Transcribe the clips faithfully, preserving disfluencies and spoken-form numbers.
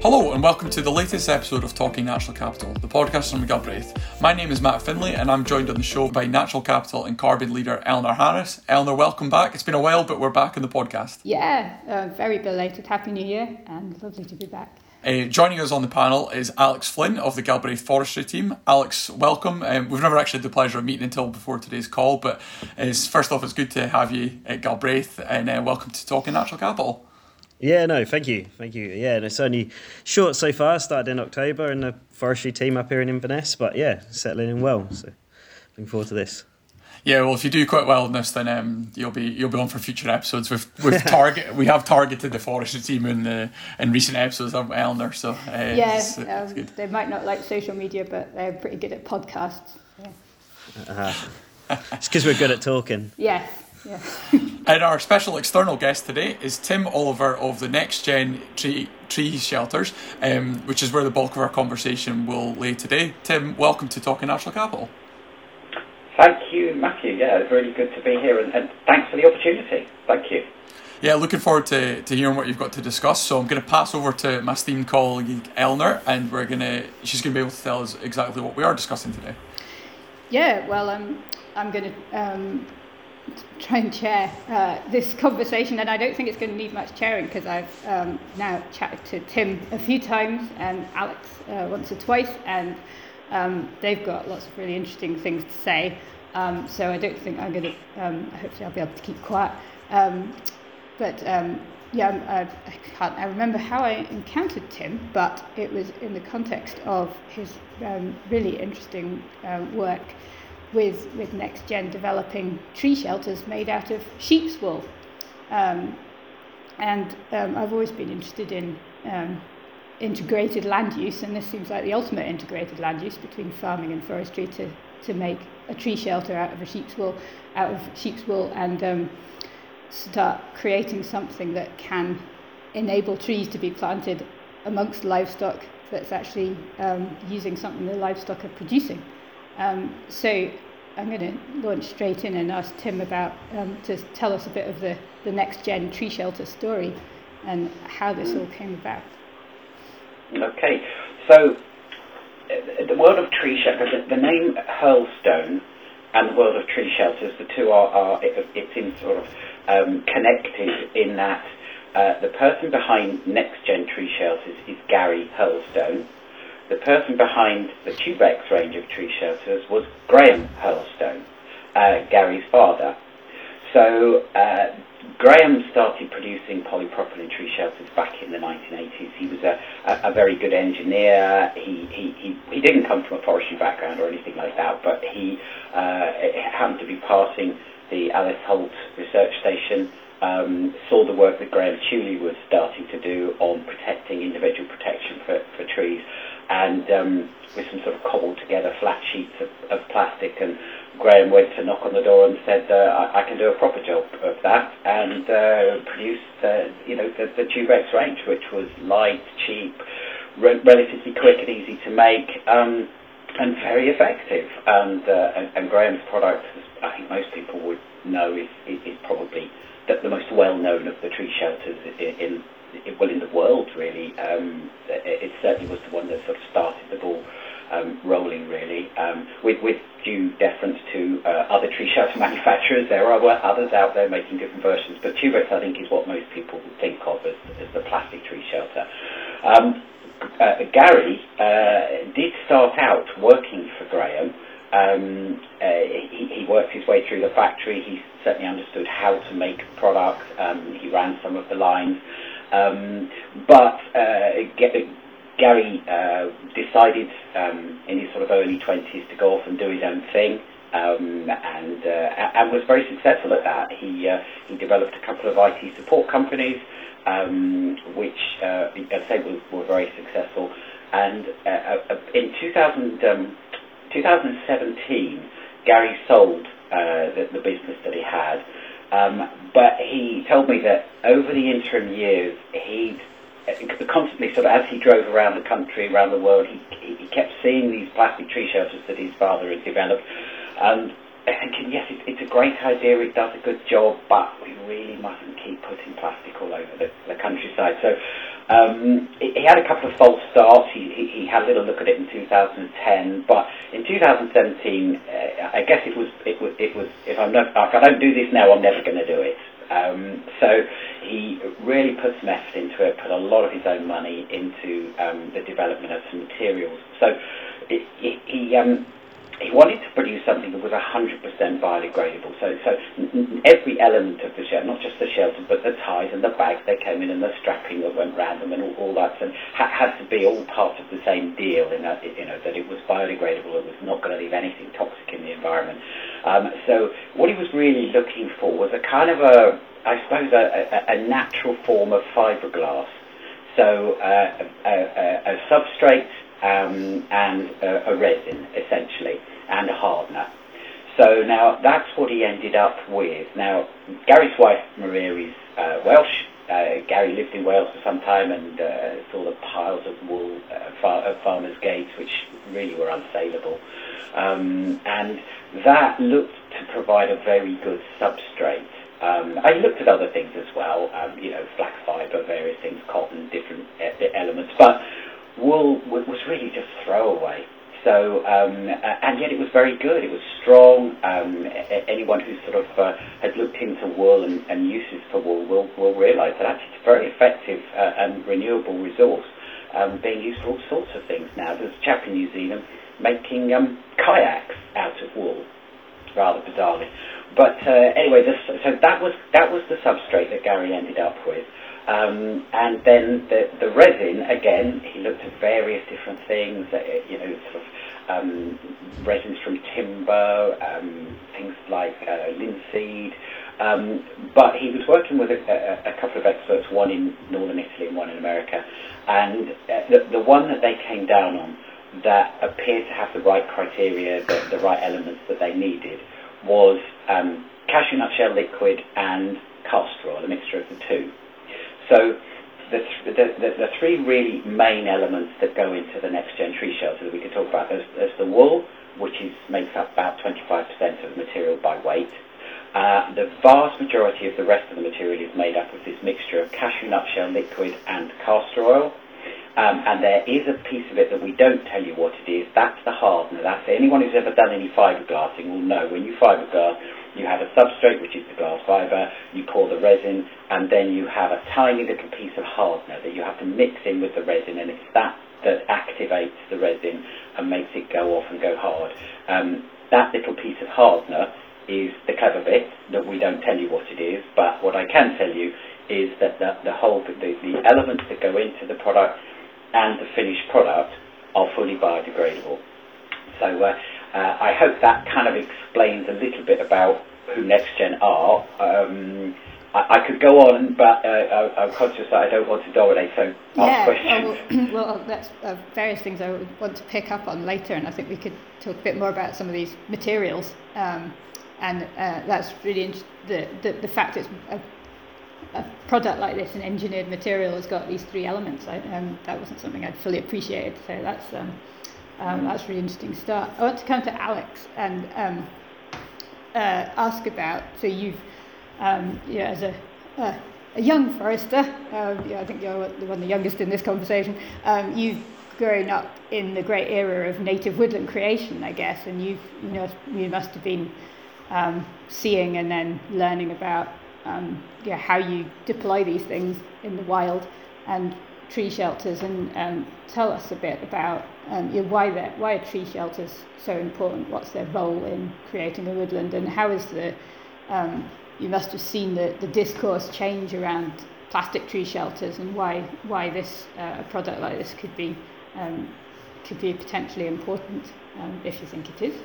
Hello and welcome to the latest episode of Talking Natural Capital, the podcast from Galbraith. My name is Matt Finlay and I'm joined on the show by Natural Capital and Carbon leader Eleanor Harris. Eleanor, welcome back. It's been a while, but we're back on the podcast. Yeah, uh, very belated. Happy New Year and lovely to be back. Uh, joining us on the panel is Alex Flynn of the Galbraith Forestry team. Alex, welcome. Um, we've never actually had the pleasure of meeting until before today's call, but it's, first off, it's good to have you at Galbraith and uh, welcome to Talking Natural Capital. Yeah, no, thank you, thank you. Yeah, and it's only short so far. Started in October in the forestry team up here in Inverness, but yeah, settling in well. So looking forward to this. Yeah, well, if you do quite well in this, then um, you'll be you'll be on for future episodes. We've we've target we have targeted the forestry team in the in recent episodes of Eleanor. So uh, yeah, it's, um, it's good. They might not like social media, but they're pretty good at podcasts. Yeah. Uh-huh. It's because we're good at talking. Yes. Yeah. And our special external guest today is Tim Oliver of the Next Gen Tree, tree Shelters, um, which is where the bulk of our conversation will lay today. Tim, welcome to Talking Natural Capital. Thank you, Matthew. Yeah, it's really good to be here, and, and thanks for the opportunity. Thank you. Yeah, looking forward to, to hearing what you've got to discuss. So I'm going to pass over to my esteemed colleague Eleanor, and we're going to she's going to be able to tell us exactly what we are discussing today. Yeah, well, um, I'm going to um, try and chair uh, this conversation, and I don't think it's going to need much chairing because I've um, now chatted to Tim a few times and Alex uh, once or twice, and um, they've got lots of really interesting things to say. Um, so I don't think I'm going to. Um, hopefully, I'll be able to keep quiet. Um, but um, yeah, I, I can't. I remember how I encountered Tim, but it was in the context of his um, really interesting um, work with with Next Gen developing tree shelters made out of sheep's wool. Um, and um, I've always been interested in um, integrated land use, and this seems like the ultimate integrated land use between farming and forestry to, to make a tree shelter out of a sheep's wool, out of sheep's wool, and um, start creating something that can enable trees to be planted amongst livestock that's actually um, using something the livestock are producing. Um, so I'm going to launch straight in and ask Tim about um, to tell us a bit of the, the Next Gen tree shelter story and how this all came about. Okay, so uh, the world of tree shelter, the, the name Hurlstone and the world of tree shelters, the two are, are it, it's in sort of um, connected in that uh, the person behind Next Gen tree shelters is Gary Hurlstone. The person behind the Tubex range of tree shelters was Graham Hurlstone, uh, Gary's father. So uh, Graham started producing polypropylene tree shelters back in the nineteen eighties. He was a, a, a very good engineer. He, he, he, he didn't come from a forestry background or anything like that, but he uh, happened to be passing the Alice Holt research station, um, saw the work that Graham Tuley was starting to do on protecting individual protection for, for trees, and um, with some sort of cobbled together flat sheets of, of plastic, and Graham went to knock on the door and said, uh, I, I can do a proper job of that, and uh, produced uh, you know, the, the Tubex range, which was light, cheap, re- relatively quick and easy to make, um, and very effective. And, uh, and, and Graham's product, as I think most people would know, is, is, is probably the, the most well-known of the tree shelters in, in well, in the world, really. Um, it, it certainly was the one that sort of started the ball um, rolling, really. Um, with, with due deference to uh, other tree shelter manufacturers, there are others out there making different versions, but Tubex, I think, is what most people think of as, as the plastic tree shelter. Um, uh, Gary uh, did start out working for Graham. Um, uh, he, he worked his way through the factory. He certainly understood how to make product. Um, he ran some of the lines. Um, but uh, Gary uh, decided um, in his sort of early twenties to go off and do his own thing, um, and uh, and was very successful at that. He uh, he developed a couple of I T support companies, um, which uh, as I say were, were very successful. And uh, uh, in two thousand, um, twenty seventeen, Gary sold uh, the, the business that he had. Um, but he told me that over the interim years, he'd constantly, sort of as he drove around the country, around the world, he, he kept seeing these plastic tree shelters that his father had developed. And thinking, yes, it, it's a great idea, it does a good job, but we really mustn't keep putting plastic all over the, the countryside. So um, he, he had a couple of false starts. He, he, he had a little look at it in two thousand ten, but in two thousand seventeen, uh, I guess it was, it was, it was. If I'm not, if I don't do this now, I'm never going to do it. Um, so he really put some effort into it, put a lot of his own money into um, the development of some materials. So it, it, he um, he wanted to produce something that was one hundred percent biodegradable. So so every element of the shelter, not just the shelter, but the ties and the bags they came in and the strapping that went round them and all, all that, and ha- had to be all part of the same deal. In that, you know, that it was biodegradable. It was not going to leave anything toxic in the environment. Um, so what he was really looking for was a kind of a, I suppose, a, a, a natural form of fiberglass. So uh, a, a, a substrate um, and a, a resin, essentially, and a hardener. So now that's what he ended up with. Now, Gary's wife, Maria, is uh, Welsh. Uh, Gary lived in Wales for some time and uh, saw the piles of wool uh, far, at farmers' gates, which really were unsaleable. Um, and that looked to provide a very good substrate. Um, I looked at other things as well, um, you know, flax fibre, various things, cotton, different e- elements, but wool w- was really just throwaway. So, um, and yet it was very good. It was strong. Um, a- anyone who sort of uh, had looked into wool and, and uses for wool will, will realise that actually it's a very effective uh, and renewable resource, um, being used for all sorts of things now. There's a chap in New Zealand making um, kayaks out of wool, rather bizarrely. But uh, anyway, this, so that was that was the substrate that Gary ended up with. Um, and then the, the resin, again, he looked at various different things, uh, you know, sort of um, resins from timber, um, things like uh, linseed. Um, but he was working with a, a, a couple of experts, one in northern Italy and one in America. And uh, the, the one that they came down on that appeared to have the right criteria, the, the right elements that they needed, was um, cashew nut shell liquid and castor oil, a mixture of the two. So the, th- the, the, the three really main elements that go into the next-gen tree shelter that we could talk about, there's, there's the wool, which is makes up about twenty-five percent of the material by weight. Uh, the vast majority of the rest of the material is made up of this mixture of cashew nut shell liquid and castor oil. Um, and there is a piece of it that we don't tell you what it is. That's the hardener. That's anyone who's ever done any fiberglassing will know. When you fiberglass, you have a substrate, which is the glass fiber, you pour the resin, and then you have a tiny little piece of hardener that you have to mix in with the resin, and it's that that activates the resin and makes it go off and go hard. Um, that little piece of hardener is the clever bit that we don't tell you what it is, but what I can tell you is that the, the whole the, the elements that go into the product and the finished product are fully biodegradable. So uh, uh, I hope that kind of explains a little bit about who NextGen are. Um, I, I could go on, but uh, I, I'm conscious that I don't want to dominate, so ask yeah, questions. Well, well that's uh, various things I would want to pick up on later, and I think we could talk a bit more about some of these materials. Um, and uh, that's really int- the, the the fact it's a, a product like this, an engineered material, has got these three elements. I, um, that wasn't something I'd fully appreciated, so that's um, um, that's really interesting start. I want to come to Alex and um, uh, ask about. So you've, um, you know, as a uh, a young forester, um, yeah, I think you're the one the youngest in this conversation. Um, you've grown up in the great era of native woodland creation, I guess, and you've you know you must have been um, seeing and then learning about. Um, yeah, how you deploy these things in the wild and tree shelters, and um, tell us a bit about um, you know, why that why are tree shelters so important? What's their role in creating a woodland, and how is the um, you must have seen the, the discourse change around plastic tree shelters, and why why this uh, a product like this could be um, could be potentially important um, if you think it is.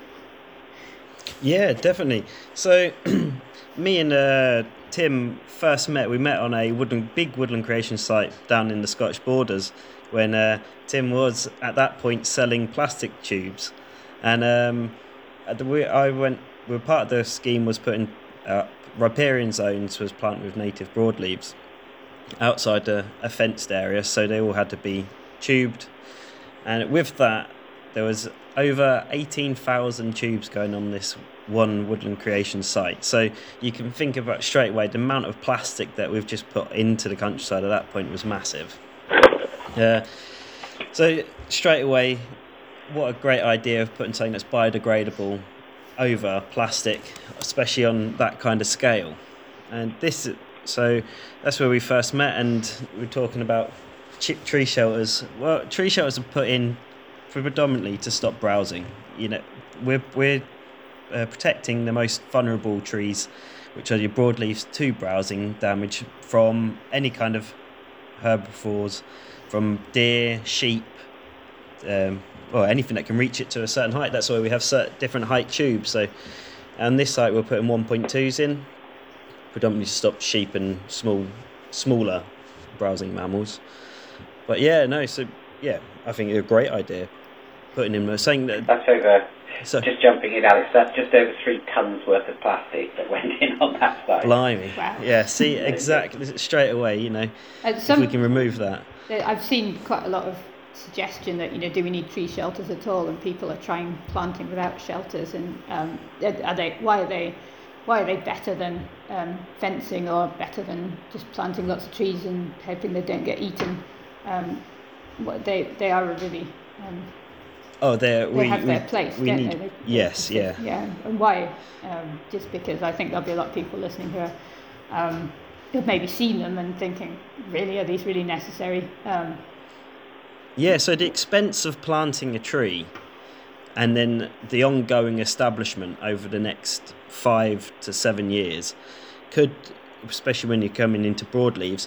Yeah, definitely. So, me and uh, Tim first met. We met on a woodland, big woodland creation site down in the Scottish Borders, when uh, Tim was at that point selling plastic tubes, and um, at the, we, I went. We were part of the scheme was putting uh, riparian zones was planted with native broadleaves outside a, a fenced area, so they all had to be tubed, and with that there was over eighteen thousand tubes going on this one Woodland Creation site. So you can think about straight away the amount of plastic that we've just put into the countryside at that point was massive. Uh, so straight away, what a great idea of putting something that's biodegradable over plastic, especially on that kind of scale. And this, so that's where we first met, and we we're talking about cheap tree shelters. Well, tree shelters are put in predominantly to stop browsing. You know, we're we're uh, protecting the most vulnerable trees, which are your broadleaves, to browsing damage from any kind of herbivores, from deer, sheep, um, or anything that can reach it to a certain height. That's why we have certain different height tubes. So, on this site, we're putting one point twos in, predominantly to stop sheep and small, smaller browsing mammals. But yeah, no, so yeah, I think it's a great idea putting in saying that. That's over. So, just jumping in, Alex. That's just over three tons worth of plastic that went in on that site. Blimey! Wow. Yeah, see exactly straight away. You know, And some, if we can remove that. I've seen quite a lot of suggestion that, you know, do we need tree shelters at all? And people are trying planting without shelters. And um, are they? Why are they? Why are they better than um, fencing, or better than just planting lots of trees and hoping they don't get eaten? Um, what they they are a really um, Oh, they we have we, their place, we don't need. they? They- Yes, yeah. Yeah, and why? Um, just because I think there'll be a lot of people listening who are, um, who've maybe seen them and thinking, really, are these really necessary? Um, Yeah, so the expense of planting a tree and then the ongoing establishment over the next five to seven years could, especially when you're coming into broadleaves,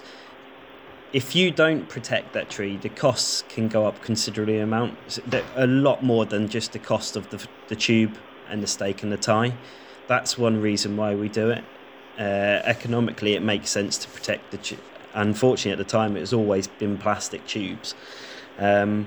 if you don't protect that tree, the costs can go up considerably amount, a lot more than just the cost of the, the tube and the stake and the tie. That's one reason why we do it. Uh, economically, it makes sense to protect the tube. Unfortunately, at the time, it has always been plastic tubes. Um,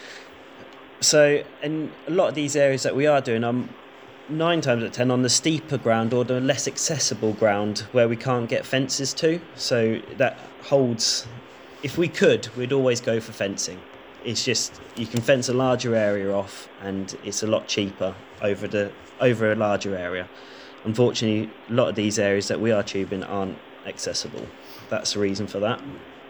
so, in a lot of these areas that we are doing, I'm nine times out of ten on the steeper ground or the less accessible ground where we can't get fences to. So that holds. If we could, we'd always go for fencing. It's just you can fence a larger area off, and it's a lot cheaper over the over a larger area. Unfortunately, a lot of these areas that we are tubing aren't accessible. That's the reason for that.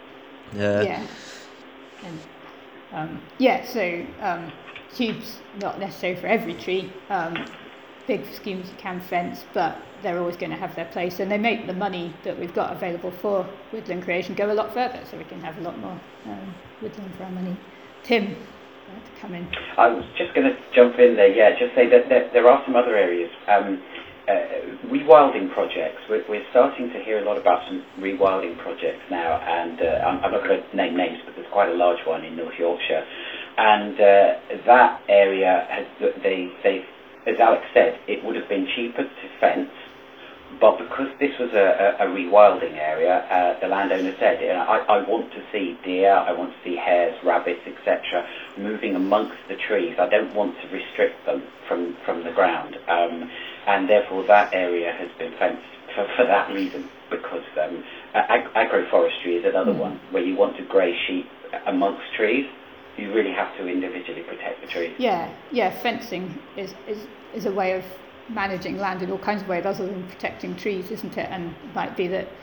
Uh, yeah. And, um, yeah, so um, tubes not necessary for every tree. Um, big schemes you can fence, but they're always going to have their place, and they make the money that we've got available for woodland creation go a lot further, so we can have a lot more um, woodland for our money. Tim, you have to come in. I was just going to jump in there, yeah, just say that there, there are some other areas. Um, uh, rewilding projects, we're, we're starting to hear a lot about some rewilding projects now, and uh, I'm, I'm not going to name names, but there's quite a large one in North Yorkshire, and uh, that area, has they, they, as Alex said, it would have been cheaper to fence, but because this was a, a, a rewilding area, uh, the landowner said, you know, I, I want to see deer, I want to see hares, rabbits, et cetera, moving amongst the trees. I don't want to restrict them from, from the ground. Um, and therefore that area has been fenced for, for that reason, because um, ag- agroforestry is another mm. one, where you want to graze sheep amongst trees. You really have to individually protect the trees. Yeah, yeah, fencing is, is, is a way of managing land in all kinds of ways other than protecting trees, isn't it? And it might be that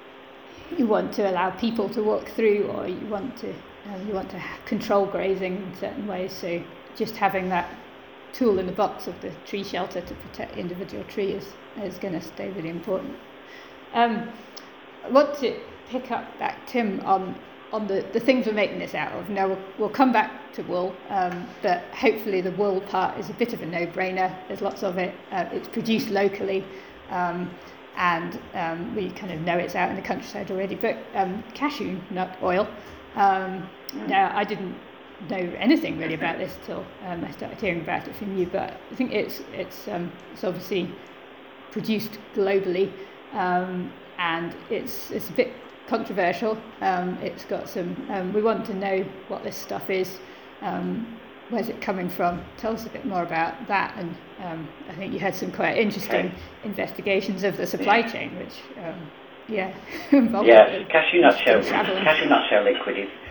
you want to allow people to walk through, or you want to um, you want to control grazing in certain ways. So just having that tool in the box of the tree shelter to protect individual trees is, is going to stay really important. Um, I want to pick up back, Tim, on on the, the things we're making this out of. Now, we'll, we'll come back to wool, um, but hopefully the wool part is a bit of a no-brainer. There's lots of it. Uh, it's produced locally, um, and um, we kind of know it's out in the countryside already. But um, cashew nut oil, um, now I didn't know anything really about this till um, I started hearing about it from you, but I think it's, it's, um, it's obviously produced globally, um, and it's, it's a bit controversial. Um, it's got some, um, we want to know what this stuff is, um, where's it coming from. Tell us a bit more about that, and um, I think you had some quite interesting okay. investigations of the supply chain, which, um, yeah, involved yes, cashew nut shell, cashew nut shell liquid is,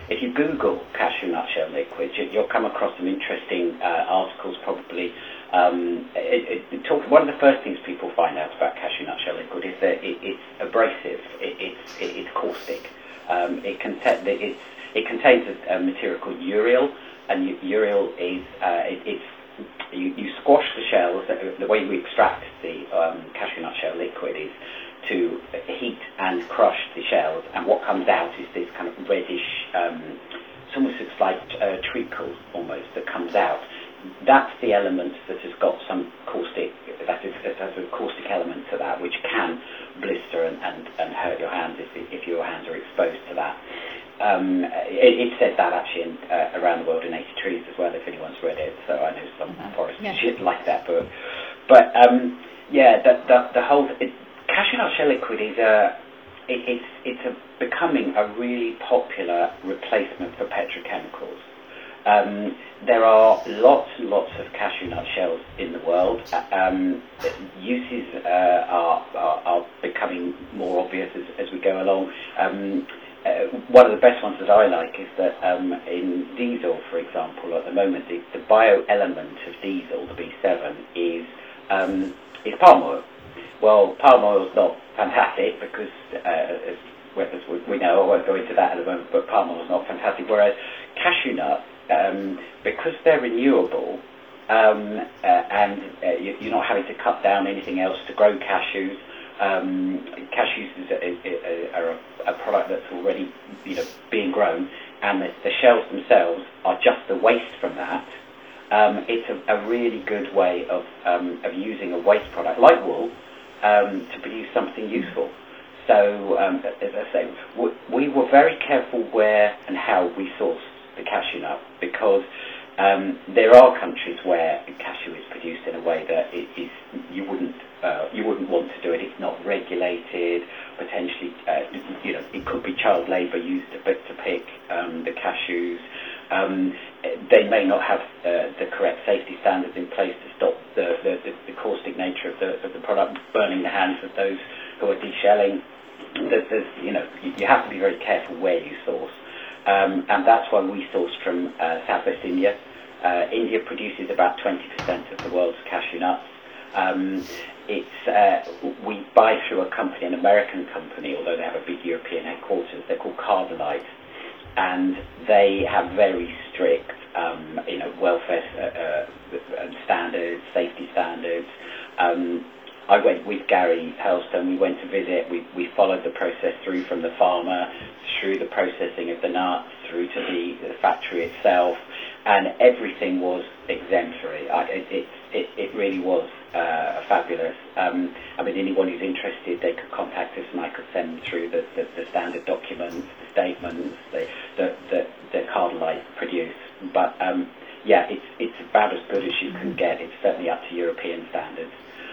if you Google cashew nut shell liquid, you, you'll come across some interesting uh, articles probably. Um, it, it, it talks, one of the first things people find out about cashew nut shell liquid is that it, it's abrasive, it, it's, it, it's caustic. Um, it, contain, it's, it contains a, a material called ureal, and ureal is uh, it, it's you, you squash the shells. The way we extract the um, cashew nut shell liquid is to heat and crush the shells, and what comes out is this kind of reddish, um, it almost looks like uh, treacle almost that comes out. That's the element that has got some caustic, that is, that has a caustic element to that, which can blister and, and, and hurt your hands if, if your hands are exposed to that. Um, it, it says that actually in, uh, around the world in eighty trees as well, if anyone's read it. So I know some uh-huh. forest yeah. shit like that book. But um, yeah, the, the, the whole it, cashew nut shell liquid is a it, it's it's a, becoming a really popular replacement for petrochemicals. Um, there are lots and lots of cashew nut shells in the world. Um, uses uh, are, are are becoming more obvious as, as we go along. Um, Uh, one of the best ones that I like is that um, in diesel, for example, at the moment, the, the bio-element of diesel, the B seven, is um, is palm oil. Well, palm oil is not fantastic because, uh, as, as we know, I won't go into that at the moment, but palm oil is not fantastic. Whereas cashew nut, um, because they're renewable, um, uh, and uh, you, you're not having to cut down anything else to grow cashews. Um, cashews is a, is a, are a, a product that's already, you know, being grown, and the, the shells themselves are just the waste from that. Um, it's a, a really good way of um, of using a waste product like wool um, to produce something useful. So, um, as I say, we, we were very careful where and how we sourced the cashew nut, because um, there are countries where cashew is produced in a way that it is you wouldn't uh, you wouldn't want to do it. It's not regulated. Potentially, uh, you know, it could be child labour used to pick, to pick um, the cashews. Um, they may not have uh, the correct safety standards in place to stop the, the, the, the caustic nature of the, of the product burning the hands of those who are deshelling. There's, there's, you know, you have to be very careful where you source. Um, and that's why we source from uh, Southwest India. Uh, India produces about twenty percent of the world's cashew nuts. Um, it's uh, we buy through a company, an American company, although they have a big European headquarters. They're called Carbonite, and they have very strict, um, you know, welfare uh, uh, standards, safety standards. Um, I went with Gary Hurlstone. We went to visit. We we followed the process through from the farmer, through the processing of the nuts, through to the, the factory itself, and everything was exemplary. I, it, it it it really was uh, fabulous. Um, I mean, anyone who's interested, they could contact us, and I could send them through the, the, the standard documents, the statements, the the the, the Carbonite produce. But um, yeah, it's it's about as good as you can get. It's certainly up to European standards.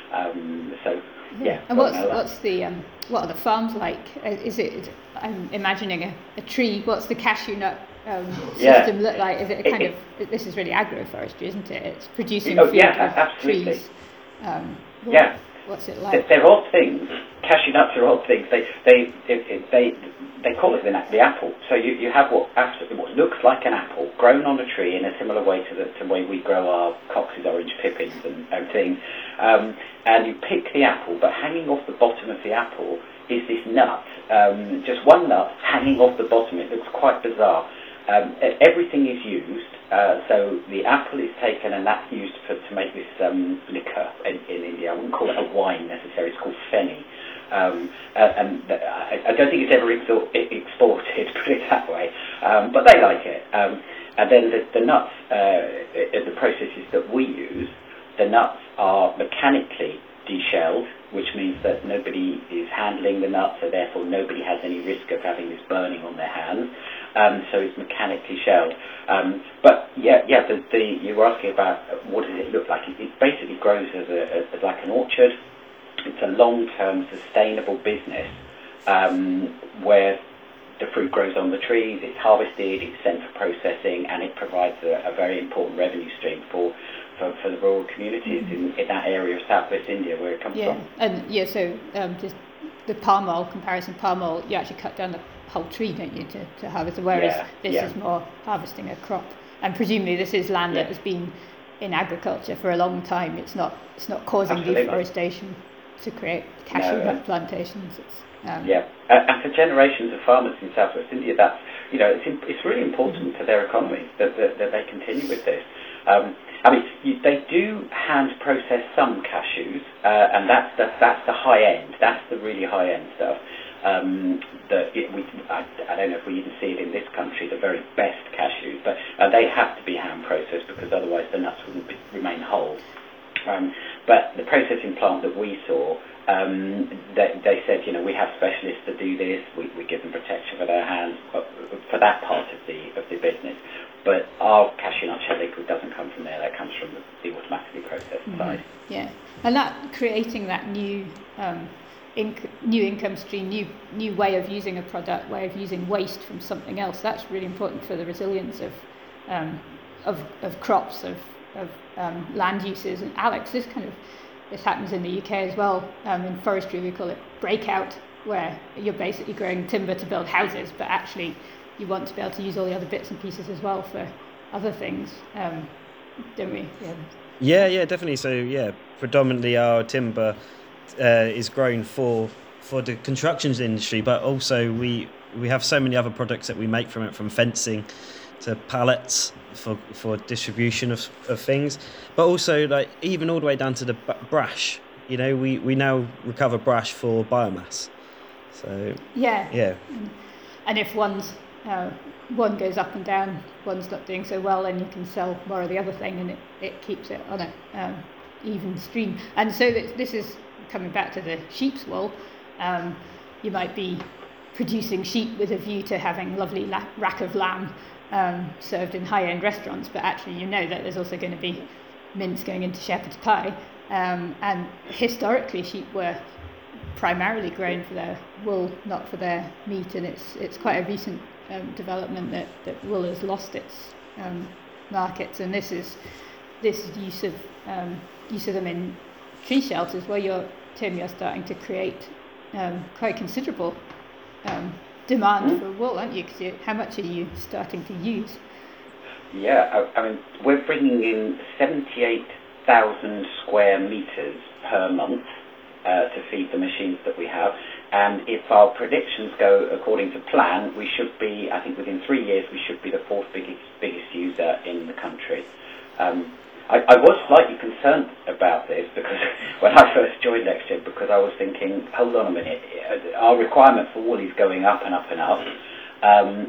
Um, so yeah. And what's what's the um, what are the farms like? Is it? I'm imagining a, a tree. What's the cashew nut um, system yeah. look like? Is it a kind it, of? This is really agroforestry, isn't it? It's producing oh, food yeah, with absolutely. trees. Um, what, yeah. What's it like? They're odd things. Cashew nuts are odd things. They they they they, they call it the, the apple. So you, you have what absolutely what looks like an apple grown on a tree in a similar way to the, to the way we grow our Cox's orange pippins and, and things. Um, and you pick the apple, but hanging off the bottom of the apple is this nut. Um, just one nut hanging off the bottom. It looks quite bizarre. Um, everything is used. Uh, so the apple is taken, and that's used for, to make this um, liquor in, in India. I wouldn't call it a wine necessarily. It's called feni. Um, uh, and I, I don't think it's ever exor- exported, put it that way. Um, but they like it. Um, and then the, the nuts, uh, the processes that we use, the nuts are mechanically deshelled, which means that nobody is handling the nuts, so therefore nobody has any risk of having this burning on their hands. Um, so it's mechanically shelled. Um, but yeah, yeah. The, the, you were asking about what does it look like. It, it basically grows as, a, as like an orchard. It's a long-term sustainable business um, where the fruit grows on the trees, it's harvested, it's sent for processing, and it provides a, a very important revenue stream for for, for the rural communities mm-hmm. in, in that area of Southwest India where it comes yeah. from. And yeah, so um, just the palm oil comparison, palm oil, you actually cut down the whole tree, don't you, to, to harvest, whereas yeah, this yeah. is more harvesting a crop. And presumably this is land yeah. that has been in agriculture for a long time. It's not it's not causing Absolutely. deforestation to create cashew No, nut uh, plantations. It's, um, Yeah, and, and for generations of farmers in Southwest India, that's, you know, it's, it's really important for their economies that, that, that they continue with this. Um, I mean, you, they do hand process some cashews, uh, and that's the, that's the high end, that's the really high end stuff. Um, that it, we, I, I don't know if we even see it in this country, the very best cashews, but uh, they have to be hand processed because otherwise the nuts wouldn't be, remain whole. Um, but the processing plant that we saw, um, they, they said, you know, we have specialists that do this. We, we give them protection for their hands for that part of the of the business. But our cashew nut shell liquid doesn't come from there. That comes from the, the automatically processed mm-hmm. side. Yeah, and that creating that new um, inc- new income stream, new new way of using a product, way of using waste from something else. That's really important for the resilience of um, of of crops of of um, land uses. And Alex, this kind of this happens in the U K as well. Um, in forestry, we call it breakout, where you're basically growing timber to build houses, but actually you want to be able to use all the other bits and pieces as well for other things, um, don't we? Yeah. Yeah, yeah, definitely. So yeah, predominantly our timber uh, is grown for for the constructions industry, but also we we have so many other products that we make from it, from fencing to pallets for for distribution of, of things, but also like even all the way down to the b- brash. You know, we, we now recover brash for biomass. So yeah, yeah, and if one's uh, one goes up and down, one's not doing so well, then you can sell more of the other thing, and it, it keeps it on a um, even stream. And so that this is coming back to the sheep's wool. Um, you might be producing sheep with a view to having lovely la- rack of lamb Um, served in high-end restaurants, but actually you know that there's also going to be mince going into shepherd's pie, um, and historically sheep were primarily grown for their wool, not for their meat, and it's it's quite a recent um, development that, that wool has lost its um, markets, and this is this use of um, use of them in tree shelters where you're Tim you're starting to create um, quite considerable um, demand mm. for wool, aren't you? Because you, how much are you starting to use? Yeah, I, I mean, we're bringing in seventy-eight thousand square metres per month uh, to feed the machines that we have. And if our predictions go according to plan, we should be, I think within three years, we should be the fourth biggest, biggest user in the country. Um, I, I was slightly concerned about this because when I first joined NextGen, because I was thinking, hold on a minute, our requirement for wool is going up and up and up. Um,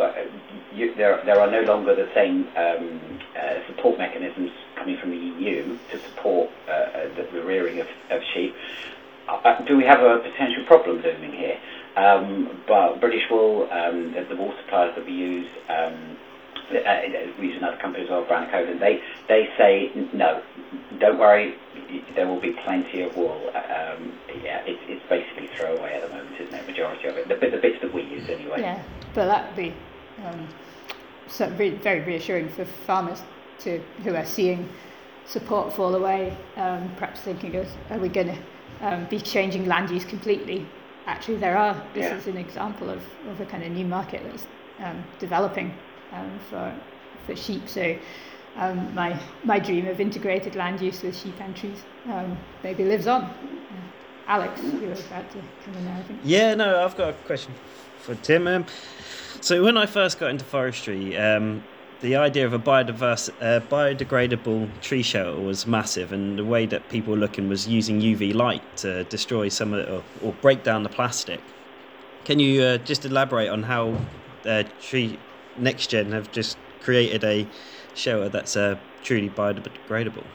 you, there, there are no longer the same um, uh, support mechanisms coming from the E U to support uh, the, the rearing of, of sheep. Uh, do we have a potential problem looming here? Um, but British Wool, um, the, the wool suppliers that we use, um, Uh, we use another company as well, Brown and Coven, they, they say, no, don't worry, there will be plenty of wool. Um, yeah, it's, it's basically throwaway at the moment, isn't it, majority of it, the, the bits that we use anyway. Yeah, but that would be um, so re- very reassuring for farmers to who are seeing support fall away, um, perhaps thinking, of, are we going to um, be changing land use completely? Actually, there are. This yeah. is an example of, of a kind of new market that's um, developing. Um, for for sheep, so um, my my dream of integrated land use with sheep and trees um, maybe lives on. Uh, Alex, you were about to come in there, I think. Yeah, no, I've got a question for Tim. Um, so when I first got into forestry, um, the idea of a biodiverse, uh, biodegradable tree shelter was massive, and the way that people were looking was using U V light to destroy some of it, or, or break down the plastic. Can you uh, just elaborate on how uh, tree NextGen have just created a shelter that's uh, truly biodegradable?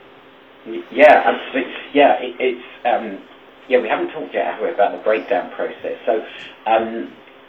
Yeah, absolutely. Yeah, it, it's um, yeah. We haven't talked yet, have we, about the breakdown process. So, um,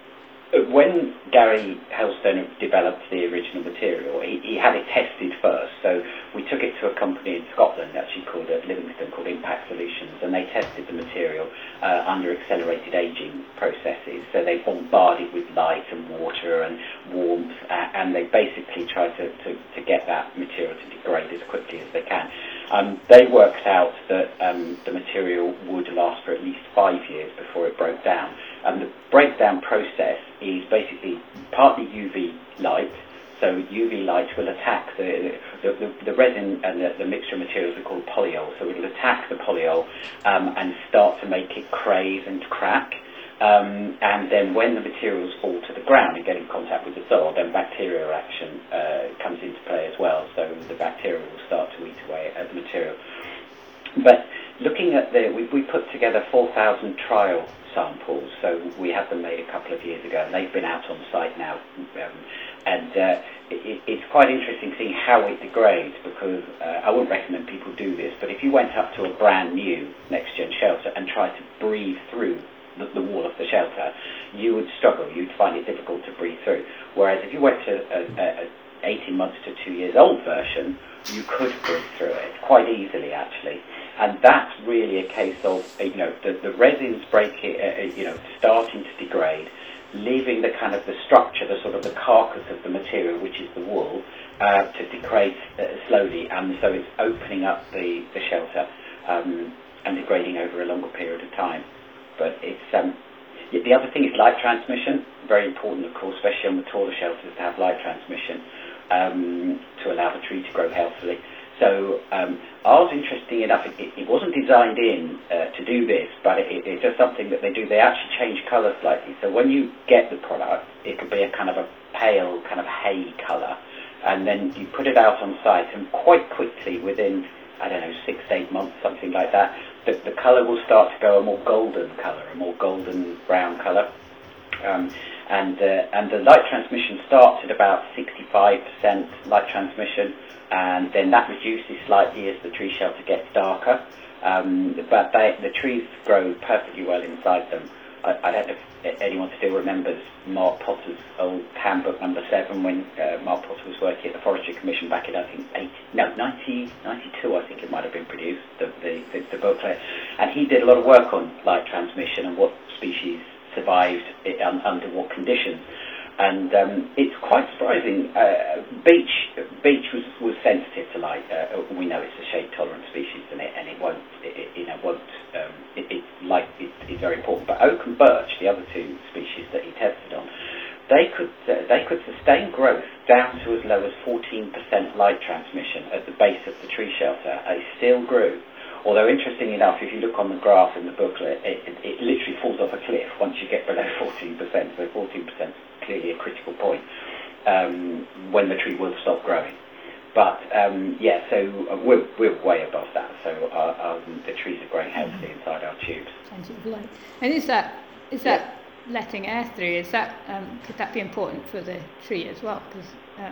when Gary Helstone developed the original material, he, he had it tested first. So we took it to a company in Scotland, actually called at Livingston, called Impact Solutions, and they tested the material uh, under accelerated aging processes. So they bombarded with light and water and warmth, uh, and they basically tried to, to, to get that material to degrade as quickly as they can. Um, they worked out that um, the material would last for at least five years before it broke down. And the breakdown process is basically partly U V light. So U V light will attack the the, the, the resin and the, the mixture materials are called polyol. So it will attack the polyol um, and start to make it crave and crack. Um, and then when the materials fall to the ground and get in contact with the soil, then bacterial action uh, comes into play as well. So the bacteria will start to eat away at the material. But looking at the, we, we put together four thousand trial samples. So we had them made a couple of years ago, and they've been out on site now. Um, and uh, it, it's quite interesting seeing how it degrades, because uh, I wouldn't recommend people do this, but if you went up to a brand new next-gen shelter and tried to breathe through the, the wall of the shelter, you would struggle. You'd find it difficult to breathe through. Whereas if you went to a, a, a eighteen months to two years old version, you could breathe through it quite easily, actually. And that's really a case of, you know, the, the resins break it, uh, you know, starting to degrade, leaving the kind of the structure, the sort of the carcass of the material, which is the wool, uh, to degrade uh, slowly, and so it's opening up the, the shelter um, and degrading over a longer period of time. But it's um, the other thing is light transmission. Very important, of course, especially on the taller shelters, to have light transmission um, to allow the tree to grow healthily. So um, ours, interesting enough, it, it wasn't designed in uh, to do this, but it, it's just something that they do. They actually change colour slightly. So when you get the product, it could be a kind of a pale, kind of hay colour, and then you put it out on site, and quite quickly, within, I don't know, six, eight months, something like that, the, the colour will start to go a more golden colour, a more golden brown colour. Um, and, uh, and the light transmission starts at about sixty-five percent light transmission, and then that reduces slightly as the tree shelter gets darker. Um, but they, the trees grow perfectly well inside them. I, I don't know if anyone still remembers Mark Potter's old handbook number seven, when uh, Mark Potter was working at the Forestry Commission back in, I think, eight, no, nineteen ninety-two, I think it might have been produced, the, the, the, the booklet. And he did a lot of work on light transmission and what species survived it, um, under what conditions. And um, it's quite surprising. Uh, beech, beech was, was sensitive to light. Uh, we know it's a shade-tolerant species, and it and it won't, it, it, you know, won't. Um, it, it light is, is very important. But oak and birch, the other two species that he tested on, they could uh, they could sustain growth down to as low as fourteen percent light transmission at the base of the tree shelter. And it still grew. Although, interesting enough, if you look on the graph in the booklet, it, it, it literally falls off a cliff once you get below fourteen percent. So fourteen percent is clearly a critical point um, when the tree will stop growing. But, um, yeah, so we're, we're way above that. So our, our, the trees are growing healthily inside our tubes. Plenty of light. And is that is that yeah. letting air through? Is that um, could that be important for the tree as well? Because um,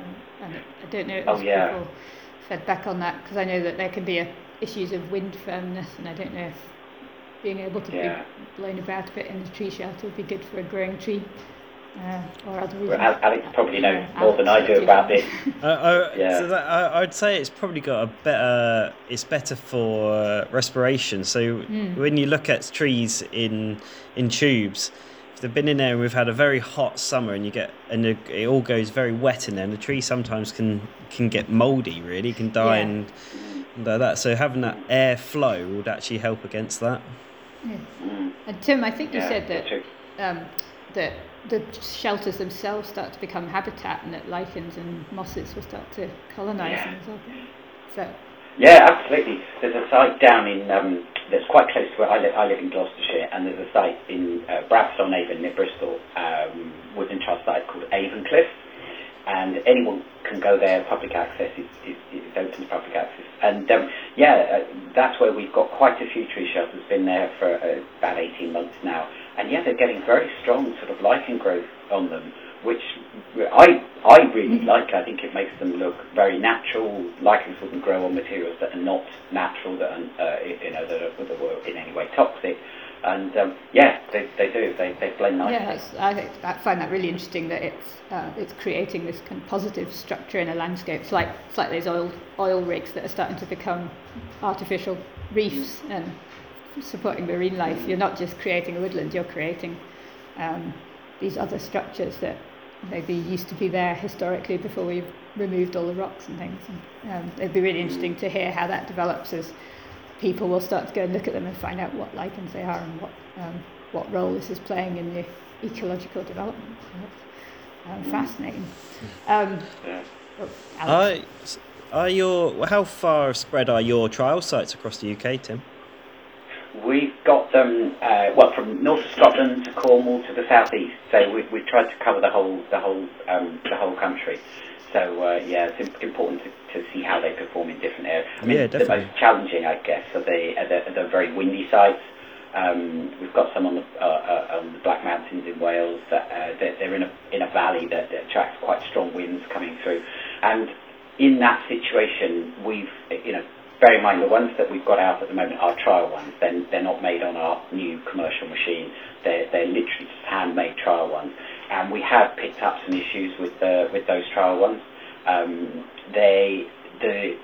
I don't know if oh, yeah. people fed back on that, because I know that there can be a issues of wind firmness, and I don't know if being able to yeah. be blown about a bit in the tree shelter would be good for a growing tree, uh, or other reasons. Well, Alex probably knows uh, more Alex than I do about this. uh, I, yeah. so that, I, I'd say it's probably got a better. It's better for uh, respiration. So mm. when you look at trees in in tubes, if they've been in there and we've had a very hot summer, and you get and it, it all goes very wet in there, and the tree sometimes can can get mouldy. Really, can die yeah. and. Like that, so having that air flow would actually help against that. Yeah. And Tim, I think you yeah, said that um, that the shelters themselves start to become habitat, and that lichens and mosses will start to colonise yeah. them as well. So. Yeah, absolutely. There's a site down in um, that's quite close to where I live. I live in Gloucestershire, and there's a site in uh, Bradford-on-Avon near Bristol, um, Woodland Trust site called Avon Cliff. And anyone can go there. Public access is, is, is open to public access, and um, yeah, uh, that's where we've got quite a few tree shelters. Been there for uh, about eighteen months now, and yeah, they're getting very strong sort of lichen growth on them, which I I really mm-hmm. like. I think it makes them look very natural. Lichens wouldn't grow on materials that are not natural, that are, uh, you know, that, are, that were in any way toxic. And um, yeah, they, they do. They they blend nicely. Yeah, that's, I think I find that really interesting, that it's uh, it's creating this kind of positive structure in a landscape. It's like it's like those oil oil rigs that are starting to become artificial reefs and supporting marine life. You're not just creating a woodland; you're creating um, these other structures that maybe used to be there historically before we've removed all the rocks and things. And, um, it'd be really interesting to hear how that develops as people will start to go and look at them and find out what lichens they are and what um, what role this is playing in the ecological development. So it's um, fascinating. Um, oh, are, are your how far spread are your trial sites across the U K, Tim? We've got them uh, well from north of Scotland to Cornwall to the southeast. So we we've tried to cover the whole the whole um, the whole country. So uh, yeah, it's important to, to see how they perform in different areas. I mean, yeah, the definitely. most challenging, I guess, are the are the, are the very windy sites. Um, we've got some on the uh, uh, on the Black Mountains in Wales that uh, they're, they're in a in a valley that, that attracts quite strong winds coming through, and in that situation, we've you know. Bear in mind, the ones that we've got out at the moment are trial ones. They're, they're not made on our new commercial machine. They're, they're literally just handmade trial ones. And we have picked up some issues with uh, with those trial ones. Um, they the,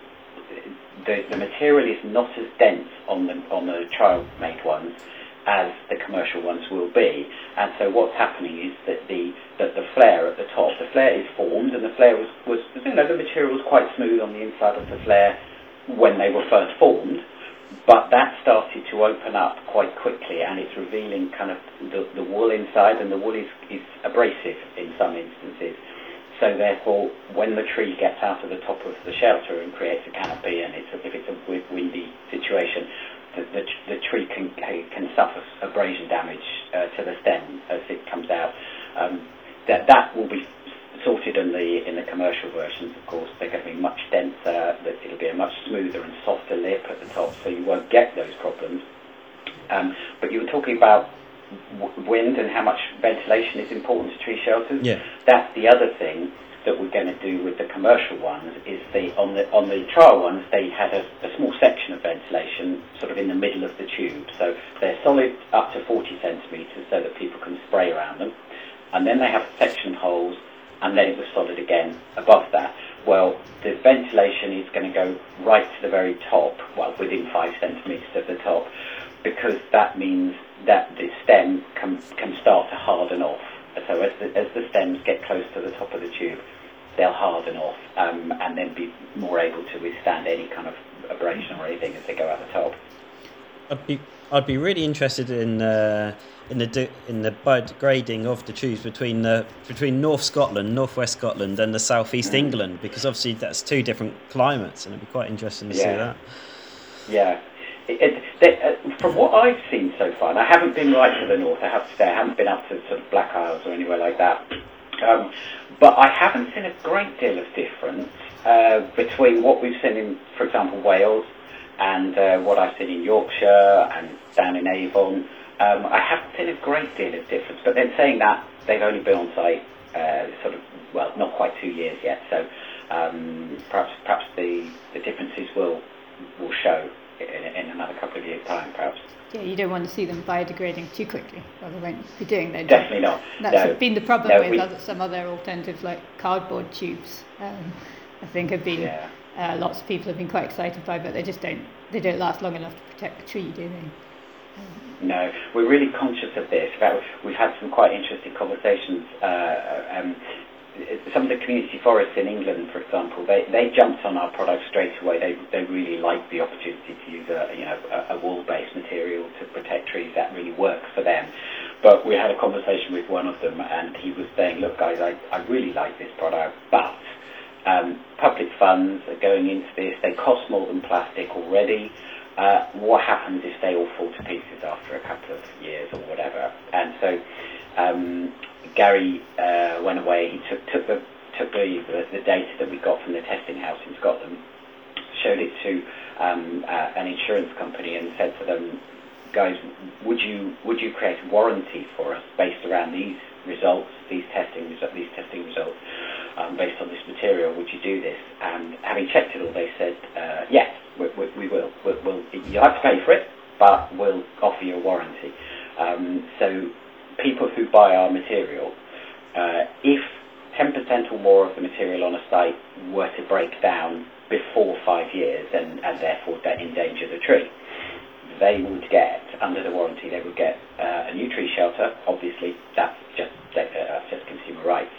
the the material is not as dense on the on the trial made ones as the commercial ones will be. And so what's happening is that the that the flare at the top, the flare is formed, and the flare was was you know the material was quite smooth on the inside of the flare when they were first formed, but that started to open up quite quickly, and it's revealing kind of the, the wool inside, and the wool is, is abrasive in some instances. So therefore, when the tree gets out of the top of the shelter and creates a canopy, and it's a, if it's a windy situation, the, the, the tree can can suffer abrasion damage uh, to the stem as it comes out. Um, that that will be sorted in the in the commercial versions. Of course, they're going to be much denser. That it'll be a much smoother and softer lip at the top, so you won't get those problems. Um, but you were talking about w- wind and how much ventilation is important to tree shelters. Yeah. That's the other thing that we're going to do with the commercial ones. Is the on the on the trial ones they had a, a small section of ventilation sort of in the middle of the tube, so they're solid up to forty centimetres, so that people can spray around them, and then they have section holes. And then it was solid again above that. Well, the ventilation is going to go right to the very top, well, within five centimetres of the top, because that means that the stem can can start to harden off. So as the, as the stems get close to the top of the tube, they'll harden off um, and then be more able to withstand any kind of abrasion or anything as they go out the top. I'd be I'd be really interested in uh, in the de- in the biodegrading of the tubes between the between North Scotland, North West Scotland, and the South East mm. England, because obviously that's two different climates, and it'd be quite interesting to yeah. see that. Yeah. It, it, they, uh, from what I've seen so far, and I haven't been right to the north, I have to say, I haven't been up to sort of Black Isles or anywhere like that, um, but I haven't seen a great deal of difference uh, between what we've seen in, for example, Wales, and uh, what I've seen in Yorkshire and down in Avon. Um, I haven't seen a great deal of difference, but then saying that, they've only been on site uh, sort of, well, not quite two years yet, so um, perhaps perhaps the, the differences will will show in, in another couple of years' time, perhaps. Yeah, you don't want to see them biodegrading too quickly, or they won't be doing their job. Definitely not. That's no. been the problem no, with we, other, some other alternatives like cardboard tubes. Um, I think have been yeah. uh, lots of people have been quite excited by, but they just don't they don't last long enough to protect the tree, do they? Um, No, we're really conscious of this. In fact, we've had some quite interesting conversations. Uh, um, some of the community forests in England, for example, they, they jumped on our product straight away. They they really liked the opportunity to use a you know a, a wool-based material to protect trees. That really works for them. But we had a conversation with one of them, and he was saying, "Look, guys, I, I really like this product, but um, public funds are going into this. They cost more than plastic already. Uh, what happens if they all fall to pieces after a couple of years or whatever?" And so um, Gary uh, went away. He took took the took the, the the data that we got from the testing house in Scotland, showed it to um, uh, an insurance company, and said to them, "Guys, would you would you create a warranty for us based around these results, these testing resu- these testing results, um, based on this material? Would you do this?" And having checked it all, they said, uh, "Yes, we, we, we will. We'll, we'll. You'll have to pay for it, but we'll offer you a warranty." Um, so people who buy our material, uh, if ten percent or more of the material on a site were to break down before five years and, and therefore endanger the tree, they would get, under the warranty, they would get uh, a new tree shelter. Obviously, that's just uh, that's just consumer rights. You would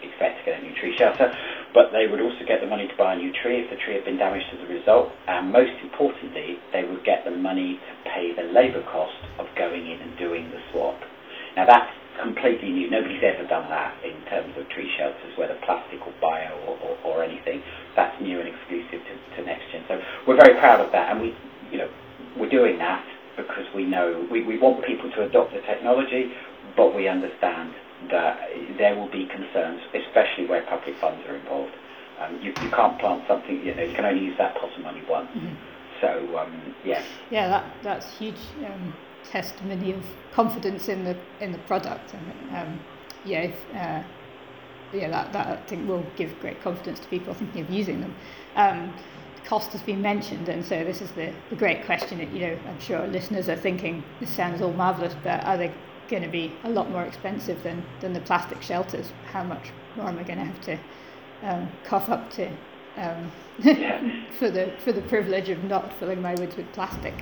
expect to get a new tree shelter, but they would also get the money to buy a new tree if the tree had been damaged as a result, and most importantly, they would get the money to pay the labour cost of going in and doing the swap. Now that's completely new. Nobody's ever done that in terms of tree shelters, whether plastic or bio or, or, or anything. That's new and exclusive to, to NextGen. So we're very proud of that, and we, you know, we're doing that because we know we, we want people to adopt the technology, but we understand that there will be concerns, especially where public funds are involved. Um, you, you can't plant something, you know, you can only use that pot of money once. Mm-hmm. So, um, yeah. Yeah, that that's huge um, testimony of confidence in the in the product, and um, yeah, if, uh, yeah, that that I think will give great confidence to people thinking of using them. Um, cost has been mentioned, and so this is the, the great question that, you know, I'm sure our listeners are thinking, this sounds all marvellous, but are they going to be a lot more expensive than, than the plastic shelters? How much more am I going to have to um, cough up to um, yeah. for the for the privilege of not filling my woods with plastic?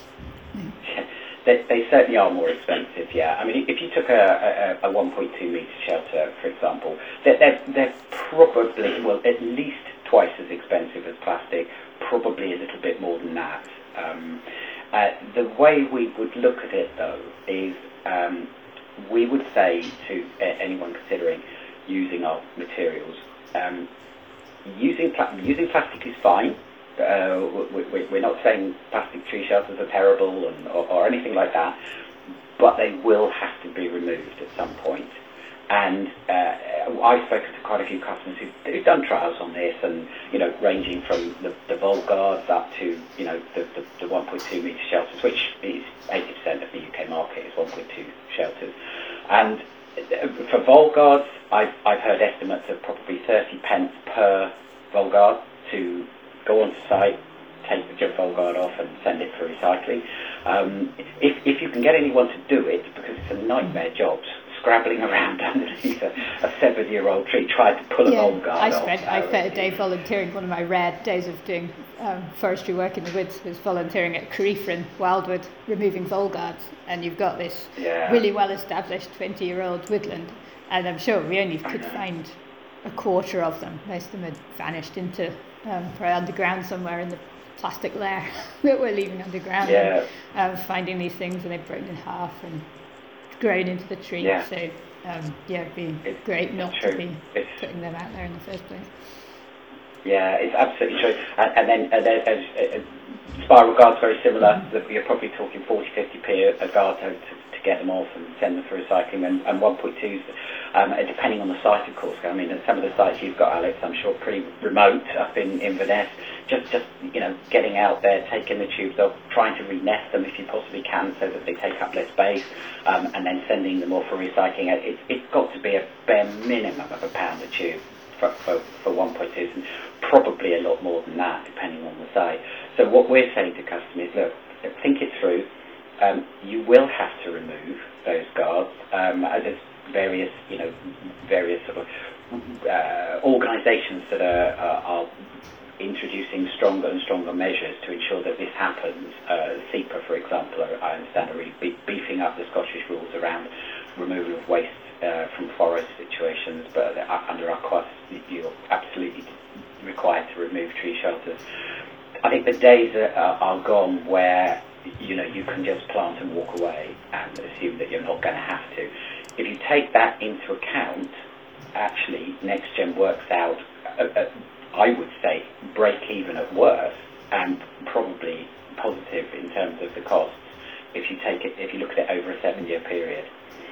Yeah. They, they certainly are more expensive, yeah. I mean, if you took a, a, a one point two metre shelter, for example, they're, they're, they're probably, well, at least twice as expensive as plastic, probably a little bit more than that. Um, uh, the way we would look at it, though, is um, we would say to uh, anyone considering using our materials, um, using, pla- using plastic is fine. Uh, we, we, we're not saying plastic tree shelters are terrible and, or, or anything like that, but they will have to be removed at some point. And uh, I've spoken to quite a few customers who've, who've done trials on this, and, you know, ranging from the, the Volguards up to, you know, the, the, the one point two metre shelters, which is eighty percent of the U K market is one point two shelters. And for Volguards, I've, I've heard estimates of probably thirty pence per Volguard to go onto site, take the Volguard off and send it for recycling. Um, if, if you can get anyone to do it, because it's a nightmare job, scrabbling around underneath a, a seven-year-old tree trying to pull a yeah, Volguard I off. spent, I spent a day volunteering. One of my rare days of doing um, forestry work in the woods was volunteering at Careefren Wildwood, removing Volguards. And you've got this yeah. really well-established twenty-year-old woodland, and I'm sure we only could find a quarter of them. Most of them had vanished into um, probably underground somewhere in the plastic layer that we're leaving underground. Yeah. And, um, finding these things, and they've broken in half and grown into the tree. Yeah. So um, yeah, it'd be it's great not true. to be it's, putting them out there in the first place. Yeah, it's absolutely true. And, and then and then, as, uh, spiral guards very similar. Mm-hmm. You're probably talking forty, fifty p a guard to, to, to get them off and send them for recycling, and, and one point twos, um, depending on the site, of course. I mean, some of the sites you've got, Alex, I'm sure pretty remote up in Inverness. Just, just you know, getting out there, taking the tubes off, trying to re-nest them if you possibly can, so that they take up less space, um, and then sending them off for recycling. It, it's got to be a bare minimum of a pound a tube for, for, for one point twos, and probably a lot more than that, depending on the site. So what we're saying to customers, look, think it through. Um, you will have to remove those guards. Um, there's various, you know, various sort of uh, organisations that are, are, are introducing stronger and stronger measures to ensure that this happens. Uh, SEPA, for example, I understand are really be- beefing up the Scottish rules around removal of waste uh, from forest situations, but under our costs, you're absolutely required to remove tree shelters. I think the days are, are gone where, you know, you can just plant and walk away and assume that you're not going to have to. If you take that into account, actually, NextGen works out, uh, uh, I would say, break even at worst, and probably positive in terms of the costs if you take it, if you look at it over a seven-year period.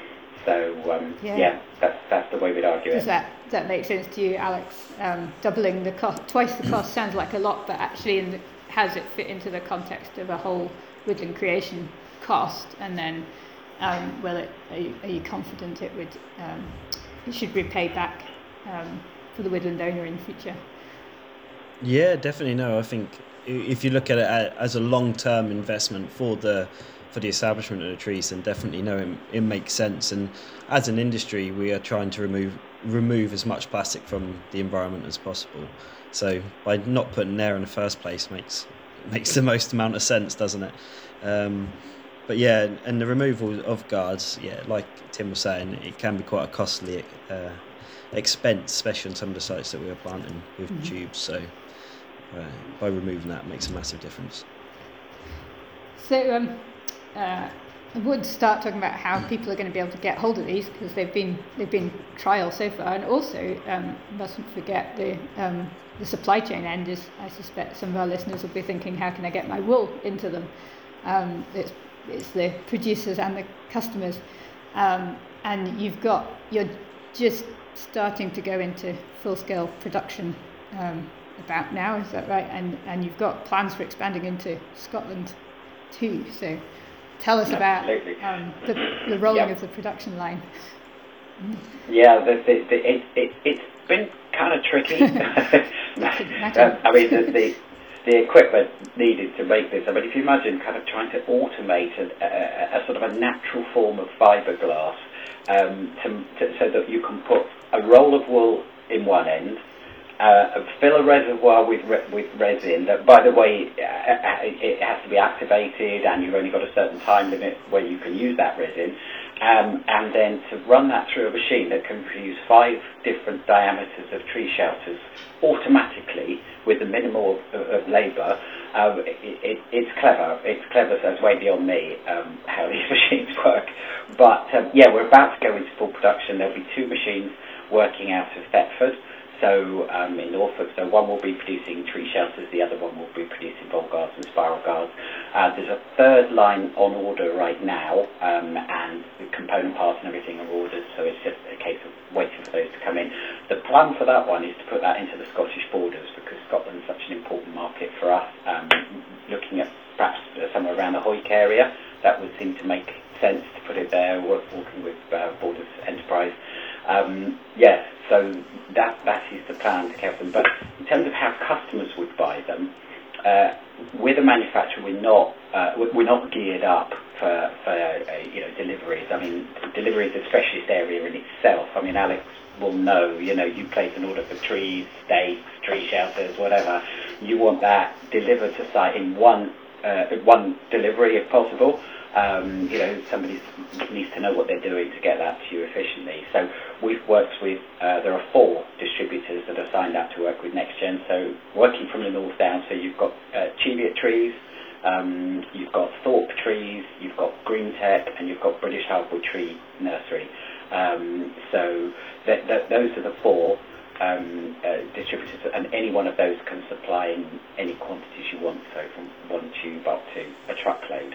So um, yeah. yeah, that's that's the way we'd argue Does it. that does that make sense to you, Alex? Um, doubling the cost, twice the cost sounds like a lot, but actually, in the, how does it fit into the context of a whole woodland creation cost? And then, um, will it? Are you, are you confident it would? Um, it should repay back um, for the woodland owner in the future? Yeah, definitely. No, I think if you look at it as a long-term investment for the for the establishment of the trees, then definitely no, it, it makes sense. And as an industry, we are trying to remove remove as much plastic from the environment as possible. So by not putting there in the first place makes makes the most amount of sense, doesn't it? Um, but yeah, and the removal of guards, yeah, like Tim was saying, it can be quite a costly uh, expense, especially on some of the sites that we were planting with mm-hmm. tubes. So uh, by removing that, it makes a massive difference. So um, uh, I would start talking about how people are going to be able to get hold of these, because they've been they've been trial so far, and also um, mustn't forget the um, the supply chain end. Is I suspect some of our listeners will be thinking, how can I get my wool into them? Um, it's it's the producers and the customers, um, and you've got you're just starting to go into full scale production um, about now. Is that right? And and you've got plans for expanding into Scotland too. So tell us about um, the, the rolling yep. of the production line. Yeah, the, the, the, it, it, it's been kind of tricky. um, I mean, the, the, the equipment needed to make this, I mean, if you imagine kind of trying to automate a, a, a sort of a natural form of fiberglass um, to, to, so that you can put a roll of wool in one end, Uh, fill a reservoir with re- with resin that, by the way, uh, it has to be activated, and you've only got a certain time limit where you can use that resin, um, and then to run that through a machine that can produce five different diameters of tree shelters automatically with a minimal of, of labour. Um, it, it, it's clever. It's clever, so it's way beyond me um, how these machines work. But um, yeah, we're about to go into full production. There'll be two machines working out of Thetford. So um, in Norfolk, so one will be producing tree shelters, the other one will be producing bolt guards and spiral guards. Uh, there's a third line on order right now, um, and the component parts and everything are ordered, so it's just a case of waiting for those to come in. The plan for that one is to put that into the Scottish borders, because Scotland's such an important market for us. Um, looking at perhaps somewhere around the Hoyk area, that would seem to make sense to put it there, working with uh, Borders Enterprise. Um, yes, so that that is the plan to have them. But in terms of how customers would buy them, uh, with a manufacturer, we're not uh, we're not geared up for, for uh, you know deliveries. I mean, delivery is a specialist area in itself. I mean, Alex will know. You know, you place an order for trees, stakes, tree shelters, whatever. You want that delivered to site in one uh, one delivery if possible. Um, you know, somebody needs to know what they're doing to get that to you efficiently. So we've worked with, uh, there are four distributors that are signed up to work with NextGen. So working from the north down, so you've got uh, Cheviot Trees, um, you've got Thorpe Trees, you've got Green Tech, and you've got British Hardwood Tree Nursery. Um, so th- th- those are the four um, uh, distributors, and any one of those can supply in any quantities you want, so from one tube up to a truckload.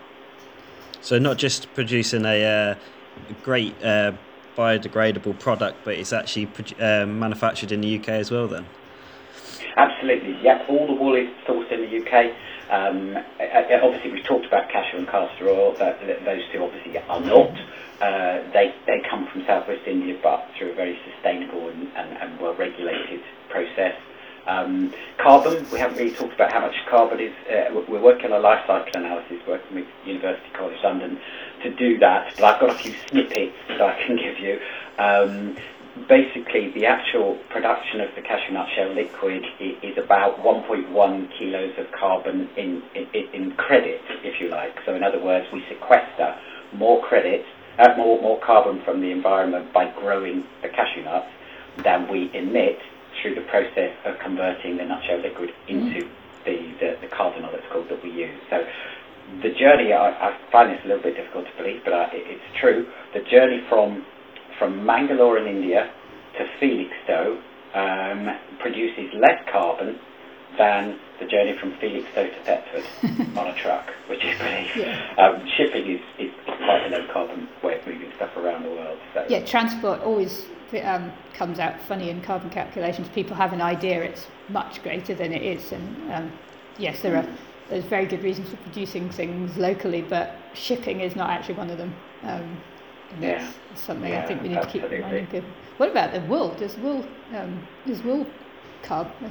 So not just producing a uh, great uh, biodegradable product, but it's actually uh, manufactured in the U K as well then? Absolutely, yeah. All the wool is sourced in the U K. Um, obviously, we've talked about cashew and castor oil. That, those two obviously are not. Uh, they they come from southwest India, but through a very sustainable and, and, and well-regulated process. Um, carbon, we haven't really talked about how much carbon is. Uh, we're working on a life cycle analysis, working with University College London to do that, but I've got a few snippets that I can give you. Um, basically, the actual production of the cashew nut shell liquid is, is about one point one kilos of carbon in, in, in credit, if you like. So in other words, we sequester more credit, uh, more, more carbon from the environment by growing the cashew nuts than we emit through the process of converting the nutshell liquid into mm. the, the, the carbonol, it's called, that we use. So the journey, I, I find this a little bit difficult to believe, but I, it, it's true. The journey from from Mangalore in India to Felixstowe um, produces less carbon than the journey from Felixstowe to Thetford on a truck, which is pretty... Yeah. Um, shipping is, is quite a low carbon way of moving stuff around the world. So. Yeah, transport always... Um, comes out funny in carbon calculations. People have an idea it's much greater than it is, and um, yes, there are there's very good reasons for producing things locally, but shipping is not actually one of them. Um, and yeah. It's something yeah, I think we need absolutely. to keep reminding people. What about the wool? Does wool um, does wool carbon?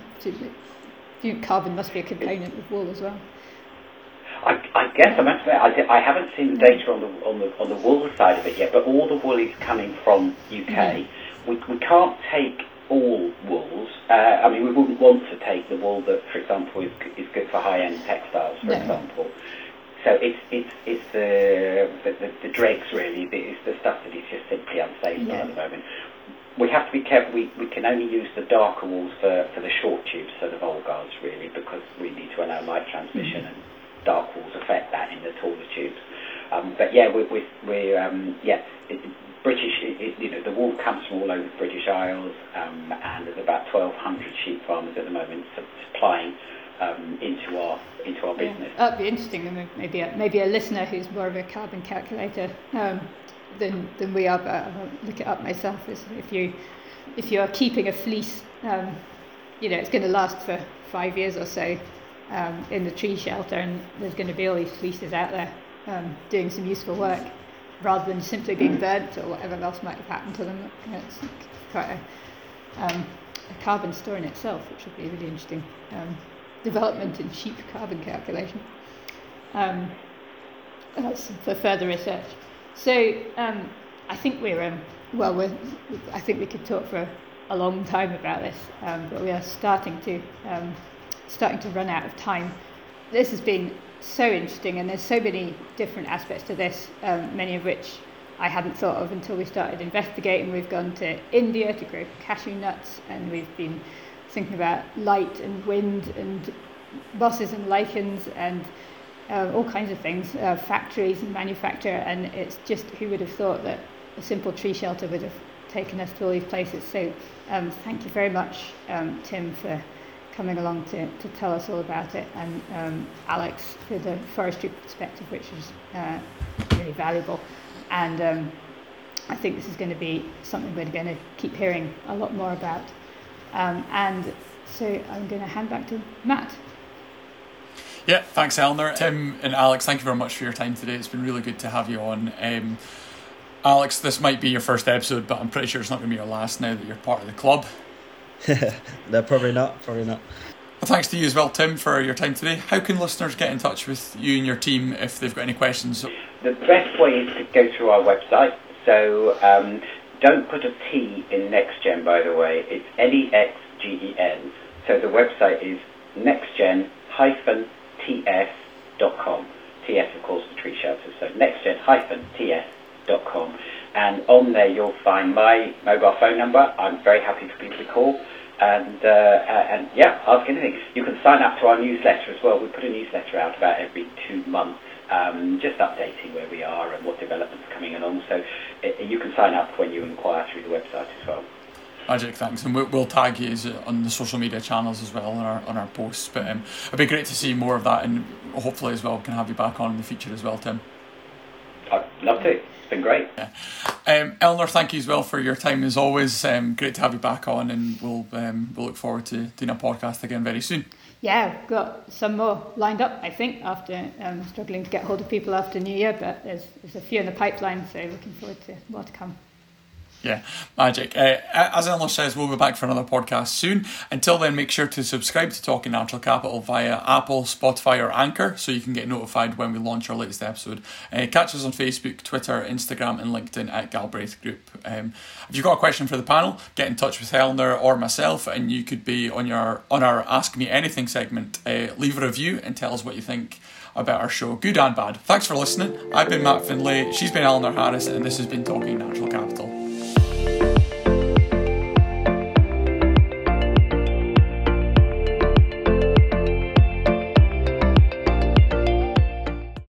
Carbon must be a component of wool as well. I, I guess I must admit, I, I haven't seen the data on the on the on the wool side of it yet, but all the wool is coming from U K. Mm-hmm. We we can't take all wools. Uh, I mean, we wouldn't want to take the wool that, for example, is is good for high-end textiles, for no. example. So it's it's it's the the, the, the dregs really. It's the stuff that is just simply unstable yeah. at the moment. we have to be careful. We, we can only use the darker walls for, for the short tubes, so the Volgars really, because we need to allow light transmission, and dark walls affect that in the taller tubes. Um, but yeah, we, we, we're um, yeah, it, British. It, it, you know, the wool comes from all over the British Isles, um, and there's about twelve hundred sheep farmers at the moment supplying um, into our into our business. Yeah, that'd be interesting. Maybe a, maybe a listener who's more of a carbon calculator um, than than we are, but I won't look it up myself. Is if you if you are keeping a fleece, um, you know, it's going to last for five years or so um, in the tree shelter, and there's going to be all these fleeces out there um, doing some useful work, rather than simply being burnt or whatever else might have happened to them. You know, it's quite a, um, a carbon store in itself, which would be a really interesting um, development in sheep carbon calculation. Um, that's for further research. So um, I think we're um, well. We're, I think we could talk for a, a long time about this, um, but we are starting to um, starting to run out of time. This has been so interesting, and there's so many different aspects to this, um, many of which I hadn't thought of until we started investigating. We've gone to India to grow cashew nuts, and we've been thinking about light and wind and mosses and lichens and uh, all kinds of things, uh, factories and manufacture, and it's just, who would have thought that a simple tree shelter would have taken us to all these places. So um, thank you very much, um, Tim, for coming along to, to tell us all about it, and um, Alex for the forestry perspective, which is uh, really valuable. And um, I think this is going to be something we're going to keep hearing a lot more about. Um, and so I'm going to hand back to Matt. Yeah, thanks, Eleanor. Tim and Alex, thank you very much for your time today. It's been really good to have you on. Um, Alex, this might be your first episode, but I'm pretty sure it's not going to be your last now that you're part of the club. No, probably not, probably not. Well, thanks to you as well, Tim, for your time today. How can listeners get in touch with you and your team if they've got any questions? The best way is to go through our website. So um, don't put a T in NextGen, by the way. It's N E X G E N. So the website is nextgen dash T S dot com. T S, of course, the tree shelter. So nextgen dash T S dot com. And on there you'll find my mobile phone number. I'm very happy for people to call. And, uh, and yeah, ask anything. You can sign up to our newsletter as well. We put a newsletter out about every two months, um, just updating where we are and what developments are coming along. So it, you can sign up when you inquire through the website as well. Magic, thanks, and we'll, we'll tag you on the social media channels as well on our on our posts. But um, it'd be great to see more of that, and hopefully as well can have you back on in the future as well, Tim. I'd love to. It's been great. Yeah. Um, Eleanor, thank you as well for your time as always. Um, great to have you back on, and we'll um, we'll look forward to doing a podcast again very soon. Yeah, we've got some more lined up, I think, after um, struggling to get hold of people after New Year, but there's there's a few in the pipeline, so looking forward to more to come. Yeah, magic. Uh, as Eleanor says, we'll be back for another podcast soon. Until then, make sure to subscribe to Talking Natural Capital via Apple, Spotify or Anchor so you can get notified when we launch our latest episode. Uh, catch us on Facebook, Twitter, Instagram and LinkedIn at Galbraith Group. Um, if you've got a question for the panel, get in touch with Eleanor or myself, and you could be on your on our Ask Me Anything segment. Uh, leave a review and tell us what you think about our show, good and bad. Thanks for listening. I've been Matt Finlay, she's been Eleanor Harris, and this has been Talking Natural Capital.